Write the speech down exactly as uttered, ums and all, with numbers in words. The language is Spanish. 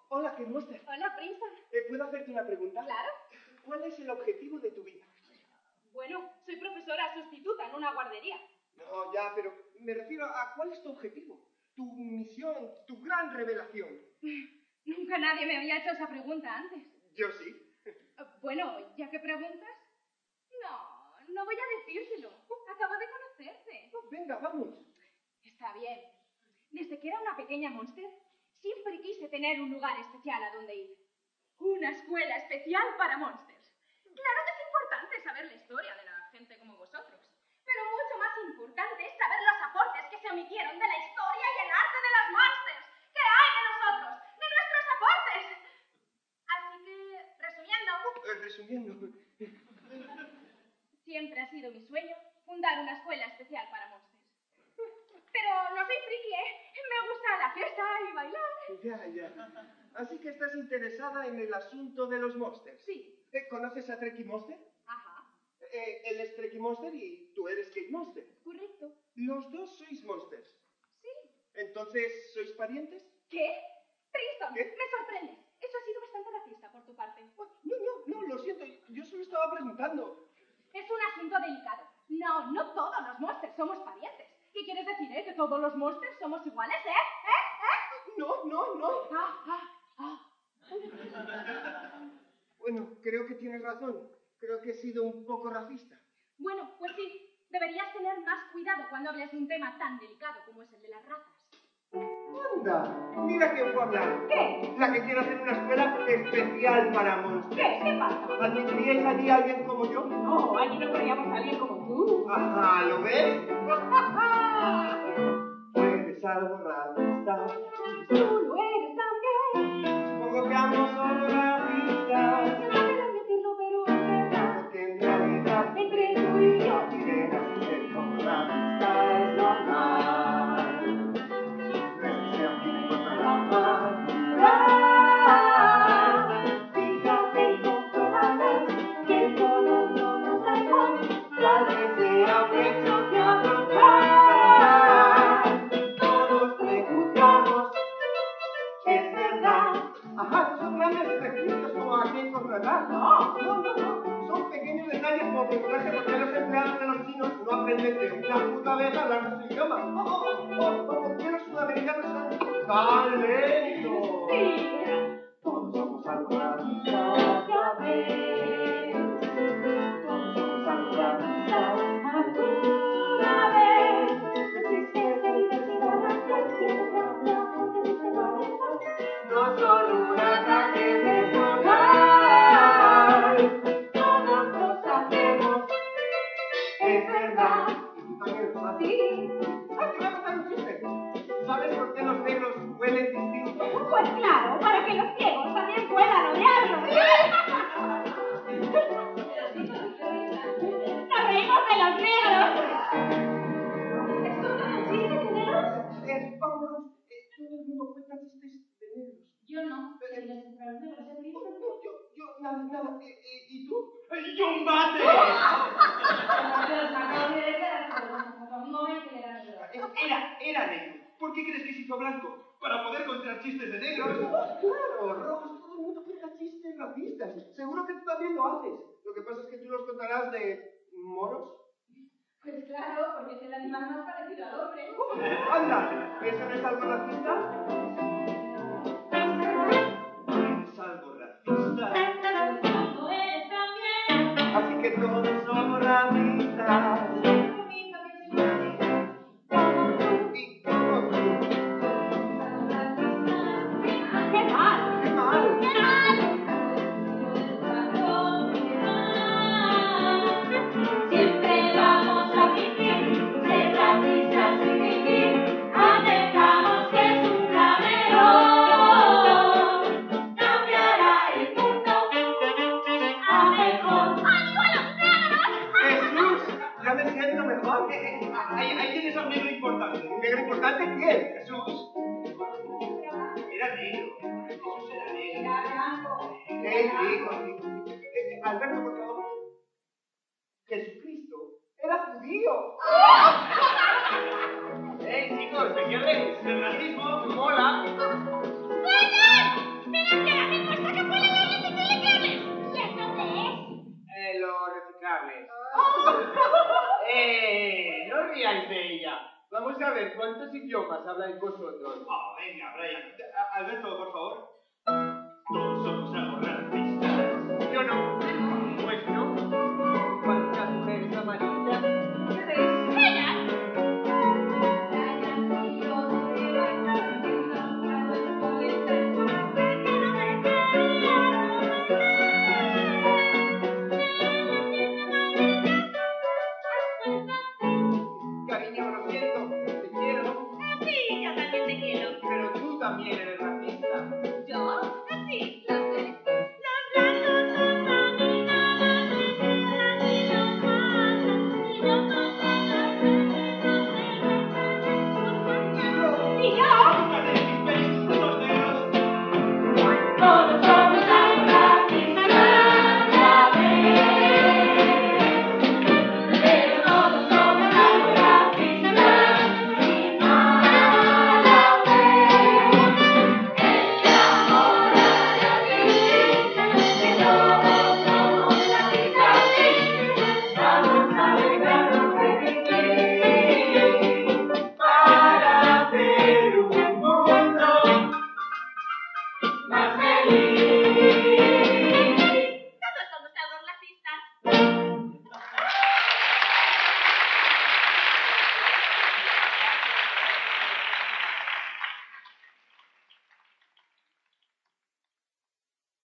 Hola, Kate Monster. Hola, Prisa. Eh, ¿Puedo hacerte una pregunta? Claro. ¿Cuál es el objetivo de tu vida? Bueno, soy profesora sustituta en una guardería. No, ya, pero me refiero a cuál es tu objetivo, tu misión, tu gran revelación. Nunca nadie me había hecho esa pregunta antes. Yo sí. Bueno, ya que preguntas, no, no voy a decírselo. Acabo de conocerte. Oh, venga, vamos. Está bien. Desde que era una pequeña monster, siempre quise tener un lugar especial a donde ir. Una escuela especial para monsters. Claro que es importante saber la historia de la gente como vosotros, pero mucho más importante es saber los aportes que se omitieron de la historia y el arte de los monsters. ¿Qué hay de nosotros? ¡De nuestros aportes! Así que, resumiendo... Eh, resumiendo... Siempre ha sido mi sueño fundar una escuela especial para monsters. Pero no soy friki, ¿eh? Me gusta la fiesta y bailar. Ya, ya. Así que estás interesada en el asunto de los monsters. Sí. ¿Conoces a Trekkie Monster? Ajá. Eh, él es Trekkie Monster y tú eres Kate Monster. Correcto. Los dos sois monsters. Sí. ¿Entonces sois parientes? ¿Qué? Tristan, ¿Qué? me sorprendes. Eso ha sido bastante racista por tu parte. No, no, no, lo siento. Yo solo estaba preguntando. Es un asunto delicado. No, no todos los monsters somos parientes. ¿Qué quieres decir, eh? ¿Que todos los monsters somos iguales, eh? ¿Eh? ¿Eh? No, no, no. Ah, ah, ah. Bueno, creo que tienes razón. Creo que he sido un poco racista. Bueno, pues sí. Deberías tener más cuidado cuando hables de un tema tan delicado como es el de las razas. ¡Anda! Mira quién fue a hablar. ¿Qué? La que quiere hacer una escuela especial para monstruos. ¿Qué? ¿Qué pasa? ¿Admitiríais allí a alguien como yo? No, allí no queríamos a alguien como tú. Ajá, ¿lo ves? Eres algo racista. Tú lo eres también. Supongo que ambos somos racistas. No quiero admitirlo, pero es verdad. Porque en realidad, Entre tú y yo, diremos que como racista es normal. No es que sea un contra la humanidad. Fíjate y comprobarás que todo no nos da igual. Tal vez sea un hecho que abrochar. Todos preguntamos si es verdad. Ajá, no son grandes prejuicios como a quién contratar. No, no, no, no. Son pequeños detalles como preguntarse por qué los empleados de los chinos no aprenden de una puta vez a hablar nuestro idioma. O, o, o, o por qué los sudamericanos son tan lentos. sí. Todos somos algo racistas, ya ves. Todos somos algo racistas, alguna vez. No existe diversidad racial, no solo un ataque personal. Todos lo sabemos, es verdad. Y tú también lo sabes. Sí. Ah, te voy a contar un chiste. ¿Sabes por qué los negros huelen distinto? Pues claro, para que los ciegos también puedan odiarlos. ¡Nos reímos de los negros! ¿Es todo un chiste de negros? Eh, vámonos. Eh, todo el mundo cuenta chistes de negros. Yo no. Eh, Si les entre los negros es No, no, yo, yo, nada, nada. Eh, eh, ¿Y tú? ¡Yumbate! Era, era negro. ¿Por qué crees que se hizo blanco? ¿Para poder contar chistes de negros? Claro, Ross, todo el mundo cuenta chistes racistas. Seguro que tú también lo haces. Lo que pasa es que tú los contarás de moros. Pues claro, porque es el animal más parecido al hombre. Anda, ¿eso no es algo racista? Es algo racista. Lo eres también. Así que todos somos racistas. Y como tú. ¡Qué mal! ¡Qué mal! ¡Qué mal! Siempre vamos a fingir ser racistas y fingir. Aceptamos que es un gran error. Cambiará el mundo a mejor. ¡Adiós a los negros! ¡Jesús! Ya me siento mejor. Eh, eh, ahí, ahí tienes a un negro importante. ¿Un negro importante? ¿Quién? Jesús. Era negro. Jesús era negro. Era blanco. ¿Qué digo? Eh, Alberto, por favor. Jesucristo era judío. ¡Ey, chicos! ¿De qué habléis? El racismo mola. ¡Señor! ¡Mira árabes. eh, no ríais de ella. Vamos a ver, ¿cuántos idiomas habláis vosotros? Oh, venga, Brian. A- Alberto, por